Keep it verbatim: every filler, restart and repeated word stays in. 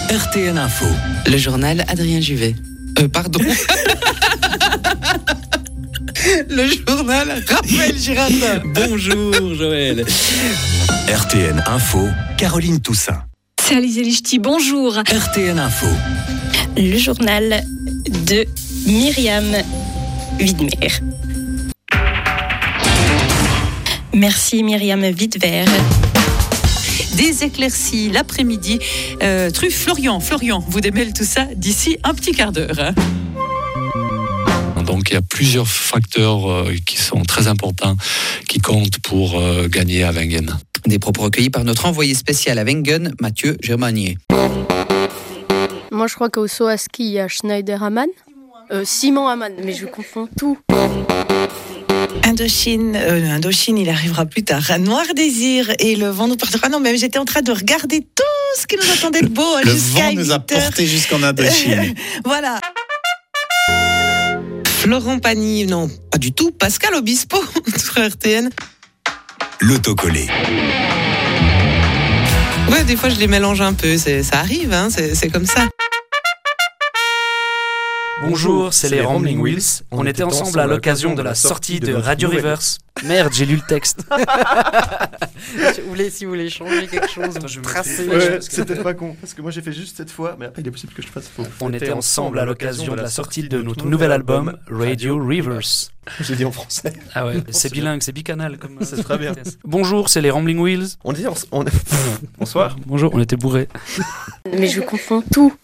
R T N Info. Le journal Adrien Juvet. Euh, pardon. Le journal Raphaël Girardin. Bonjour Joël. R T N Info, Caroline Toussaint. Salut Zelichti, bonjour. R T N Info. Le journal de Myriam Widmer. Merci Myriam Widmer. Des éclaircies l'après-midi. Euh, Truffe Florian, Florian, vous démêlez tout ça d'ici un petit quart d'heure. Hein. Donc il y a plusieurs facteurs euh, qui sont très importants, qui comptent pour euh, gagner à Wengen. Des propos recueillis par notre envoyé spécial à Wengen, Mathieu Germanier. Moi je crois qu'au saut à ski il y a Schneider Hamann, euh, Simon Hamann, mais je confonds tout. Indochine, euh, Indochine, il arrivera plus tard. Noir Désir et le vent nous portera. Non, mais j'étais en train de regarder tout ce qui nous attendait de beau le jusqu'à vent nous a porté jusqu'en Indochine. Voilà. Florent Pagny, non, pas du tout. Pascal Obispo sur R T N. L'autocollé. Ouais, des fois je les mélange un peu. C'est, ça arrive, hein, c'est, c'est comme ça. Bonjour, c'est les Rambling Wheels. On était ensemble à l'occasion de la sortie de Radio Rivers. Merde, j'ai lu le texte. Si vous voulez, si vous voulez changer quelque chose, je tracer. Ouais, c'était pas con, parce que moi j'ai fait juste cette fois, mais après il est possible que je fasse faux. On était ensemble à l'occasion de la sortie de notre nouvel album, Radio Rivers. J'ai dit en français. Ah ouais, c'est bilingue, c'est bicanal. Comme c'est très bien. Bonjour, c'est les Rambling Wheels. On dit, on, on... bonsoir. Bonjour, on était bourrés. Mais je confonds tout.